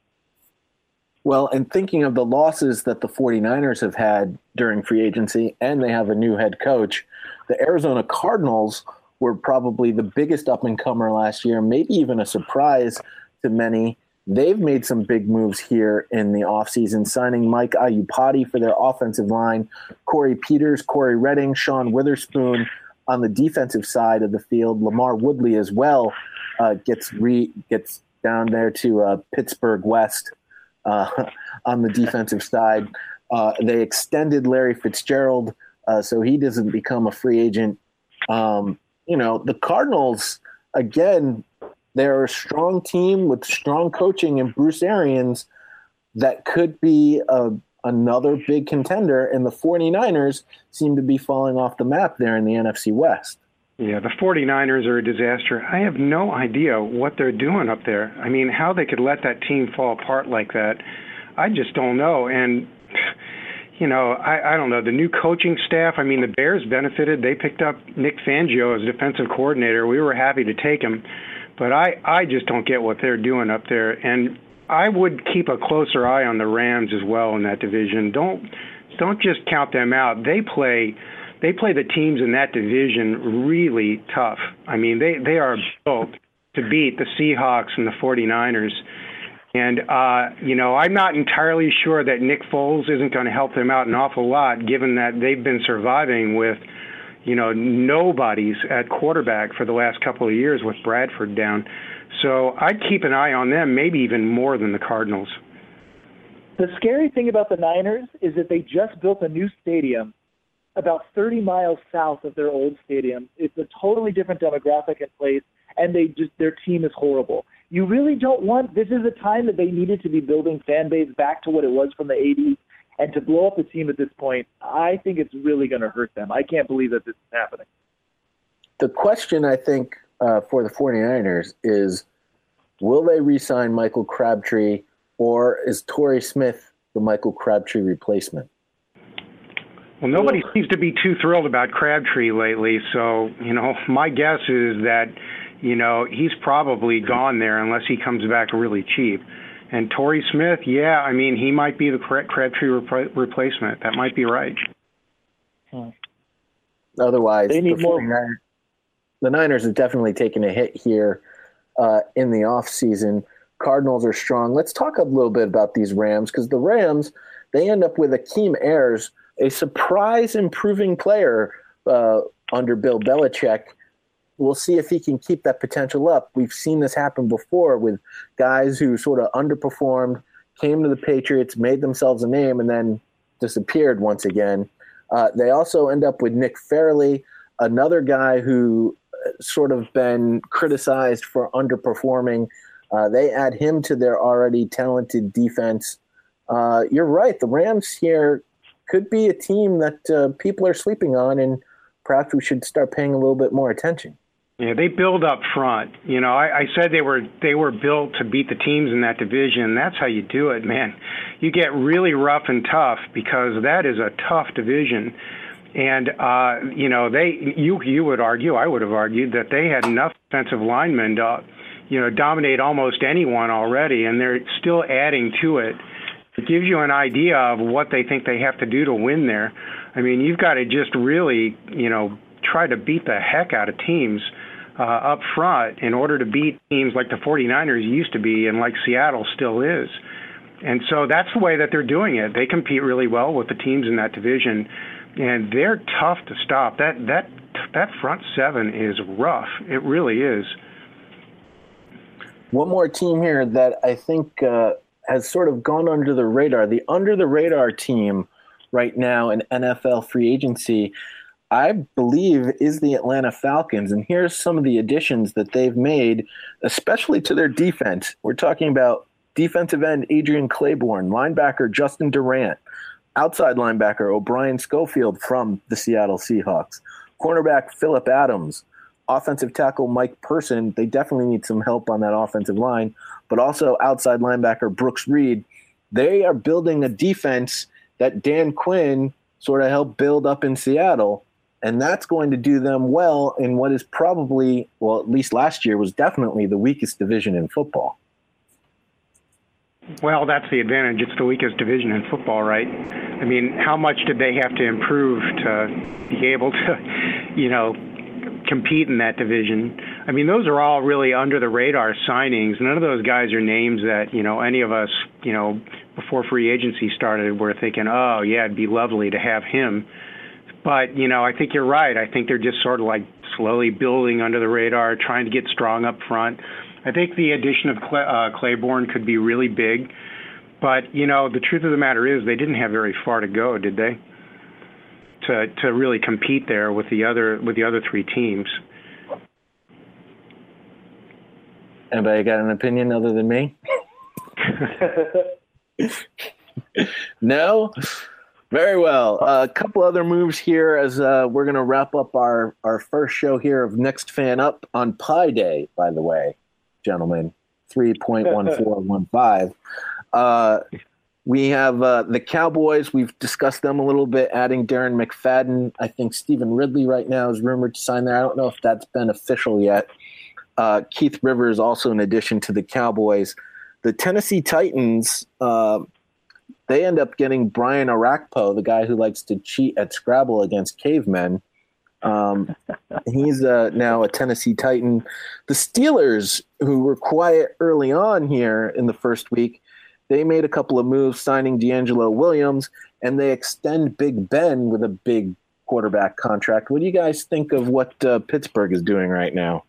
Well, and thinking of the losses that the 49ers have had during free agency, and they have a new head coach, the Arizona Cardinals were probably the biggest up-and-comer last year, maybe even a surprise to many. They've made some big moves here in the offseason, signing Mike Iupati for their offensive line, Corey Peters, Corey Redding, Sean Witherspoon on the defensive side of the field. Lamar Woodley as well uh, gets re gets down there to uh, Pittsburgh West uh, on the defensive side. Uh, they extended Larry Fitzgerald uh, so he doesn't become a free agent. Um, you know, the Cardinals, again, they're a strong team with strong coaching and Bruce Arians that could be a, another big contender, and the 49ers seem to be falling off the map there in the N F C West. Yeah, the 49ers are a disaster. I have no idea what they're doing up there. I mean, how they could let that team fall apart like that, I just don't know. And, you know, I, I don't know. The new coaching staff, I mean, the Bears benefited. They picked up Nick Fangio as defensive coordinator. We were happy to take him. But I, I just don't get what they're doing up there. And I would keep a closer eye on the Rams as well in that division. Don't don't just count them out. They play they play the teams in that division really tough. I mean, they, they are built to beat the Seahawks and the 49ers. And, uh, you know, I'm not entirely sure that Nick Foles isn't going to help them out an awful lot, given that they've been surviving with you know, nobody's at quarterback for the last couple of years with Bradford down. So I'd keep an eye on them, maybe even more than the Cardinals. The scary thing about the Niners is that they just built a new stadium about thirty miles south of their old stadium. It's a totally different demographic in place, and they just their team is horrible. You really don't want – this is a time that they needed to be building fan base back to what it was from the eighties, and to blow up the team at this point, I think it's really going to hurt them. I can't believe that this is happening. The question, I think, uh, for the 49ers is, will they re-sign Michael Crabtree, or is Torrey Smith the Michael Crabtree replacement? Well, nobody seems to be too thrilled about Crabtree lately, so, you know, my guess is that, you know, he's probably gone there unless he comes back really cheap. And Torrey Smith, yeah, I mean, he might be the Crabtree rep- replacement. That might be right. Hmm. Otherwise, they need the, more. 49ers, the Niners have definitely taken a hit here uh, in the offseason. Cardinals are strong. Let's talk a little bit about these Rams, because the Rams, they end up with Akeem Ayers, a surprise improving player uh, under Bill Belichick. We'll see if he can keep that potential up. We've seen this happen before with guys who sort of underperformed, came to the Patriots, made themselves a name, and then disappeared once again. Uh, they also end up with Nick Fairley, another guy who sort of been criticized for underperforming. Uh, they add him to their already talented defense. Uh, you're right. The Rams here could be a team that uh, people are sleeping on, and perhaps we should start paying a little bit more attention. Yeah, they build up front. You know, I, I said they were they were built to beat the teams in that division. That's how you do it, man. You get really rough and tough because that is a tough division. And uh, you know, they you you would argue, I would have argued that they had enough defensive linemen to, you know, dominate almost anyone already, and they're still adding to it. It gives you an idea of what they think they have to do to win there. I mean, you've got to just really, you know, try to beat the heck out of teams uh, up front in order to beat teams like the 49ers used to be and like Seattle still is. And so that's the way that they're doing it. They compete really well with the teams in that division, and they're tough to stop. That that that front seven is rough. It really is. One more team here that I think uh, has sort of gone under the radar. The under-the-radar team right now in N F L free agency, I believe, is the Atlanta Falcons. And here's some of the additions that they've made, especially to their defense. We're talking about defensive end Adrian Claiborne, linebacker Justin Durant, outside linebacker O'Brien Schofield from the Seattle Seahawks, cornerback Phillip Adams, offensive tackle Mike Person. They definitely need some help on that offensive line, but also outside linebacker Brooks Reed. They are building a defense that Dan Quinn sort of helped build up in Seattle, and that's going to do them well in what is probably, well, at least last year was definitely the weakest division in football. Well, that's the advantage. It's the weakest division in football, right? I mean, how much did they have to improve to be able to, you know, compete in that division? I mean, those are all really under the radar signings. None of those guys are names that, you know, any of us, you know, before free agency started were thinking, oh, yeah, it'd be lovely to have him. But, you know, I think you're right. I think they're just sort of like slowly building under the radar, trying to get strong up front. I think the addition of Clay, uh, Claiborne could be really big. But, you know, the truth of the matter is they didn't have very far to go, did they? To to really compete there with the other with the other three teams. Anybody got an opinion other than me? No? Very well. Uh, a couple other moves here as uh, we're going to wrap up our, our first show here of Next Fan Up on Pi Day, by the way, gentlemen, three point one four one five. Uh, we have uh, the Cowboys. We've discussed them a little bit, adding Darren McFadden. I think Stephen Ridley right now is rumored to sign there. I don't know if that's been official yet. Uh, Keith Rivers also in addition to the Cowboys. The Tennessee Titans, uh, they end up getting Brian Orakpo, the guy who likes to cheat at Scrabble against cavemen. Um, he's uh, now a Tennessee Titan. The Steelers, who were quiet early on here in the first week, they made a couple of moves, signing D'Angelo Williams, and they extend Big Ben with a big quarterback contract. What do you guys think of what uh, Pittsburgh is doing right now?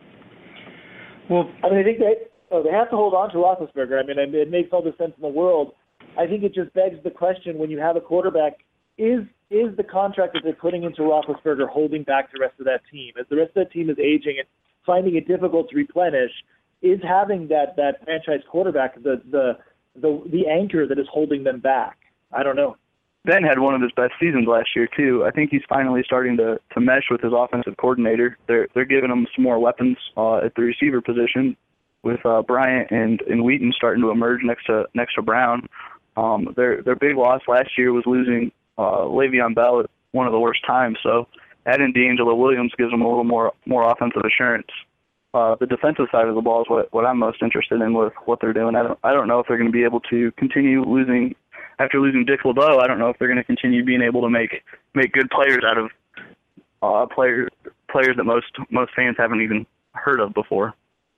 Well, I mean, I think they oh, they have to hold on to Roethlisberger. I mean, it, it makes all the sense in the world. I think it just begs the question when you have a quarterback, is is the contract that they're putting into Roethlisberger holding back the rest of that team? As the rest of that team is aging and finding it difficult to replenish, is having that, that franchise quarterback the, the the the anchor that is holding them back? I don't know. Ben had one of his best seasons last year too. I think he's finally starting to, to mesh with his offensive coordinator. They're they're giving him some more weapons uh, at the receiver position, with uh, Bryant and, and Wheaton starting to emerge next to next to Brown. Um, their their big loss last year was losing uh, Le'Veon Bell at one of the worst times. So adding D'Angelo Williams gives them a little more more offensive assurance. Uh, the defensive side of the ball is what, what I'm most interested in with what they're doing. I don't I don't know if they're going to be able to continue losing. After losing Dick LeBeau, I don't know if they're going to continue being able to make make good players out of uh, players players that most most fans haven't even heard of before.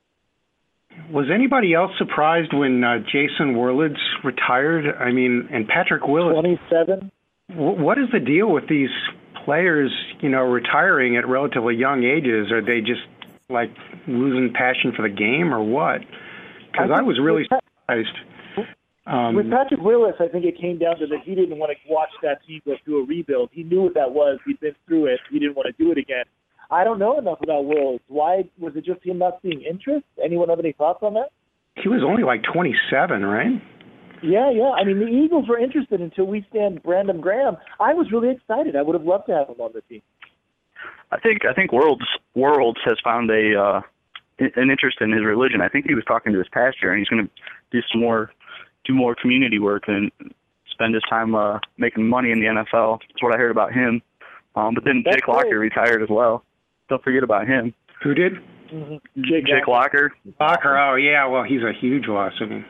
Was anybody else surprised when uh, Jason Werlitz retired? I mean, and Patrick Willis. twenty-seven W- what is the deal with these players, you know, retiring at relatively young ages? Are they just like losing passion for the game, or what? Because I, I was really surprised. Um, With Patrick Willis, I think it came down to that he didn't want to watch that team go through a rebuild. He knew what that was. He'd been through it. He didn't want to do it again. I don't know enough about Willis. Why was it just him not seeing interest? Anyone have any thoughts on that? He was only like twenty-seven, right? Yeah, yeah. I mean, the Eagles were interested until we stand Brandon Graham. I was really excited. I would have loved to have him on the team. I think I think Worlds Worlds has found a uh, an interest in his religion. I think he was talking to his pastor, and he's going to do some more. do more community work and spend his time uh, making money in the N F L. That's what I heard about him. Um, but then That's Jake Locker great. retired as well. Don't forget about him. Who did? Mm-hmm. Jake, Jake Locker. Locker, oh, yeah, well, he's a huge loss. I mean,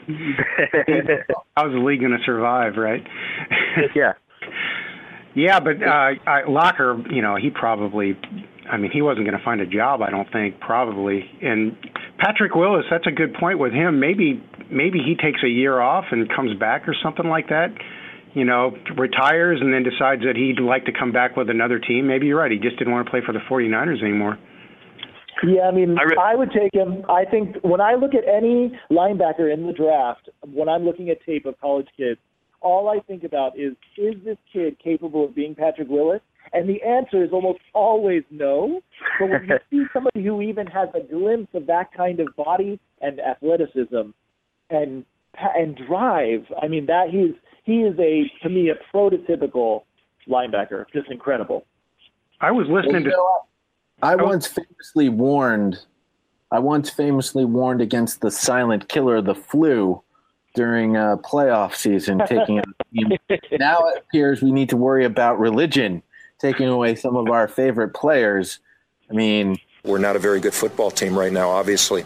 how's the league going to survive, right? Yeah. Yeah, but uh, I, Locker, you know, he probably, I mean, he wasn't going to find a job, I don't think, probably. And Patrick Willis, that's a good point with him. Maybe maybe he takes a year off and comes back or something like that, you know, retires and then decides that he'd like to come back with another team. Maybe you're right. He just didn't want to play for the 49ers anymore. Yeah, I mean, I, re- I would take him. I think when I look at any linebacker in the draft, when I'm looking at tape of college kids, all I think about is, is this kid capable of being Patrick Willis? And the answer is almost always no. But when you see somebody who even has a glimpse of that kind of body and athleticism and and drive, I mean, that he's he is a to me a prototypical linebacker, just incredible. I was listening well, to. I once famously warned. I once famously warned against the silent killer, the flu, during a playoff season. Taking it, now it appears we need to worry about religion taking away some of our favorite players. I mean, we're not a very good football team right now, obviously.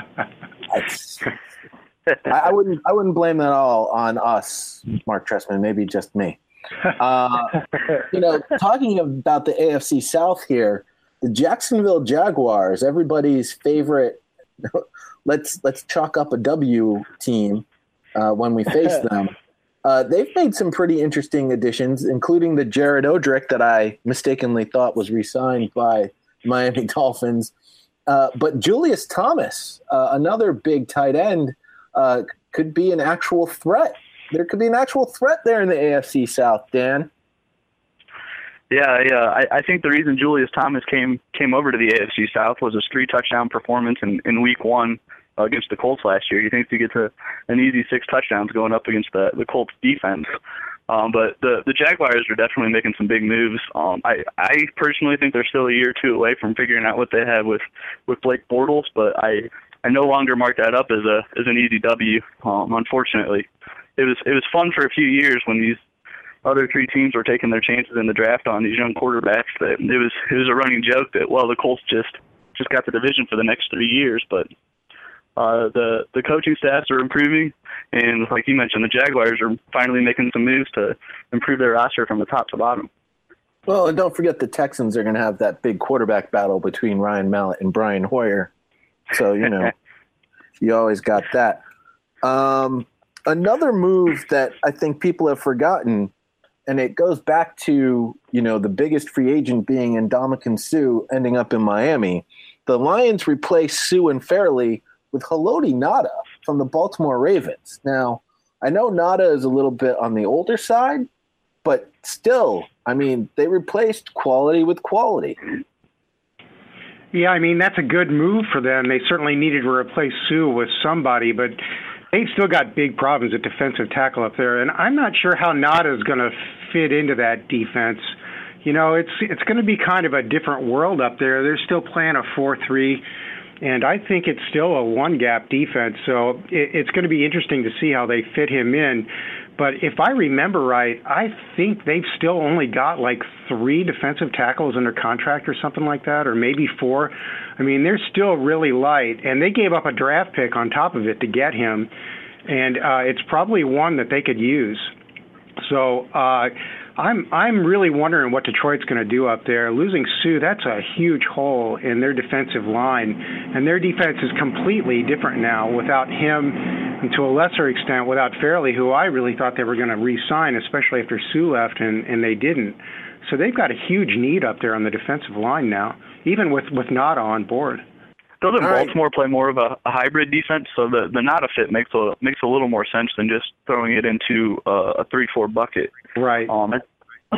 I wouldn't. I wouldn't blame that all on us, Mark Trestman. Maybe just me. Uh, you know, talking about the A F C South here, the Jacksonville Jaguars, everybody's favorite. let's let's chalk up a W team uh, when we face them. Uh, they've made some pretty interesting additions, including the Jared Odrick that I mistakenly thought was re-signed by Miami Dolphins. Uh, but Julius Thomas, uh, another big tight end, uh, could be an actual threat. There could be an actual threat there in the A F C South, Dan. Yeah, yeah. I, I think the reason Julius Thomas came came over to the A F C South was his three touchdown performance in, in Week One uh, against the Colts last year. You think he gets a, an easy six touchdowns going up against the, the Colts defense. Um, but the the Jaguars are definitely making some big moves. Um, I I personally think they're still a year or two away from figuring out what they have with, with Blake Bortles, but I I no longer mark that up as a as an easy W. Um, unfortunately, it was it was fun for a few years when these other three teams were taking their chances in the draft on these young quarterbacks. That it was it was a running joke that well the Colts just just got the division for the next three years, but uh, the the coaching staffs are improving, and like you mentioned, the Jaguars are finally making some moves to improve their roster from the top to bottom. Well, and don't forget the Texans are going to have that big quarterback battle between Ryan Mallett and Brian Hoyer. So, you know, you always got that. Um, another move that I think people have forgotten, and it goes back to, you know, the biggest free agent being Ndamukong Suh ending up in Miami. The Lions replaced Suh and Fairley with Haloti Ngata from the Baltimore Ravens. Now, I know Ngata is a little bit on the older side, but still, I mean, they replaced quality with quality. Yeah, I mean, that's a good move for them. They certainly needed to replace Suh with somebody, but they've still got big problems at defensive tackle up there, and I'm not sure how Ngata is going to fit into that defense. You know, it's it's going to be kind of a different world up there. They're still playing a four three, and I think it's still a one-gap defense, so it, it's going to be interesting to see how they fit him in. But if I remember right, I think they've still only got like three defensive tackles under contract or something like that, or maybe four. I mean, they're still really light, and they gave up a draft pick on top of it to get him, and uh, it's probably one that they could use. So uh, I'm I'm really wondering what Detroit's going to do up there. Losing Suh, that's a huge hole in their defensive line, and their defense is completely different now without him, and to a lesser extent without Fairley, who I really thought they were going to re-sign, especially after Suh left, and, and they didn't. So they've got a huge need up there on the defensive line now, even with, with Ngata on board. Doesn't All right. Baltimore play more of a, a hybrid defense? So the, the Ngata fit makes a makes a little more sense than just throwing it into uh, a three four bucket. Right. Um, All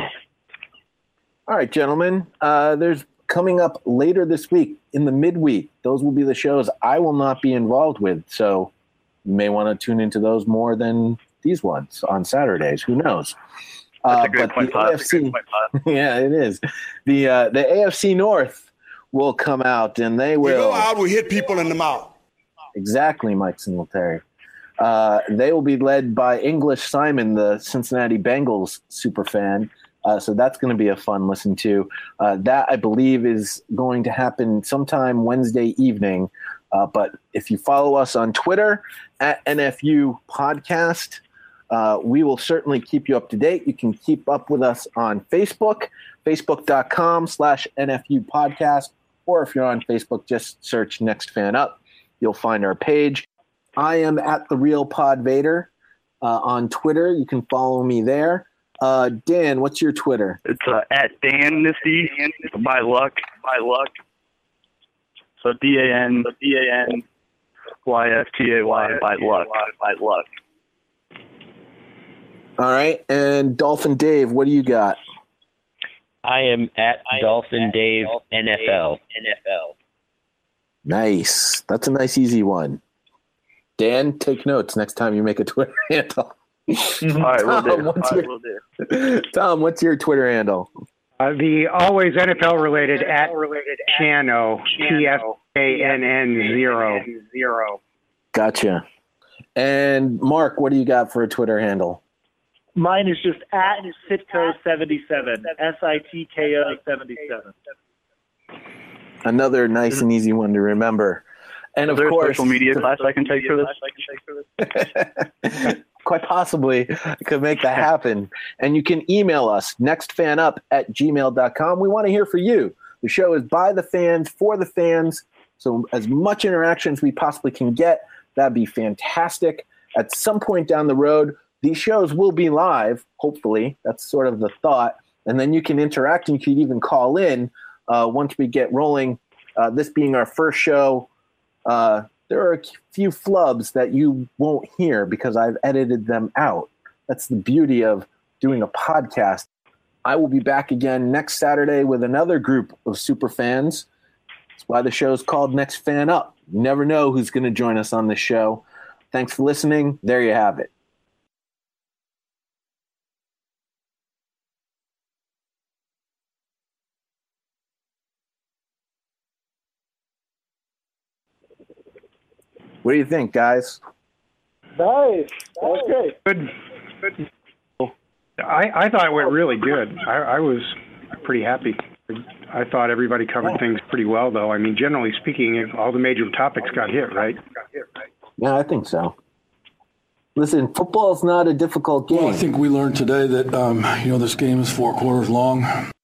right, gentlemen. Uh, there's coming up later this week in the midweek. Those will be the shows I will not be involved with. So you may want to tune into those more than these ones on Saturdays. Who knows? That's Uh, a great but point, the Todd. A F C, yeah, it is. The uh, the A F C North will come out, and they We will go out, we hit people in the mouth. exactly, Mike Singletary. Uh, they will be led by English Simon, the Cincinnati Bengals superfan. Uh, so that's going to be a fun listen to. Uh, that I believe is going to happen sometime Wednesday evening. Uh, but if you follow us on Twitter at N F U Podcast, uh, we will certainly keep you up to date. You can keep up with us on Facebook, facebook.com slash NFU Podcast. Or if you're on Facebook, just search Next Fan Up. You'll find our page. I am at The Real Pod Vader uh, on Twitter. You can follow me there. Uh, Dan, what's your Twitter? It's uh, at Dan Nisty, by luck, by luck. So D A N, D A N Y S T A Y, by luck, by luck. All right. And Dolphin Dave, what do you got? I am at Dolphin Dave N F L. N F L. Nice. That's a nice, easy one. Dan, take notes next time you make a Twitter handle. All right, we'll do. Tom, what's All right, your- we'll do. Tom, what's your Twitter handle? Uh, the always N F L related at Chano, T S A N N zero. Gotcha. And Mark, what do you got for a Twitter handle? Mine is just at Sitco seventy-seven, S I T K O seventy-seven. Another nice and easy one to remember. And Is of there course, a social media class I can take for this? quite possibly could make that happen. And you can email us, nextfanup at gmail dot com. We want to hear from you. The show is by the fans, for the fans. So as much interaction as we possibly can get, that'd be fantastic. At some point down the road, these shows will be live, hopefully. That's sort of the thought. And then you can interact and you can even call in uh, once we get rolling. Uh, this being our first show, uh, there are a few flubs that you won't hear because I've edited them out. That's the beauty of doing a podcast. I will be back again next Saturday with another group of super fans. That's why the show is called Next Fan Up. You never know who's going to join us on this show. Thanks for listening. There you have it. What do you think, guys? Nice. That was great. Good. Good. I, I thought it went really good. I, I was pretty happy. I thought everybody covered things pretty well, though. I mean, generally speaking, all the major topics got hit, right? Yeah, I think so. Listen, football is not a difficult game. Well, I think we learned today that, um, you know, this game is four quarters long.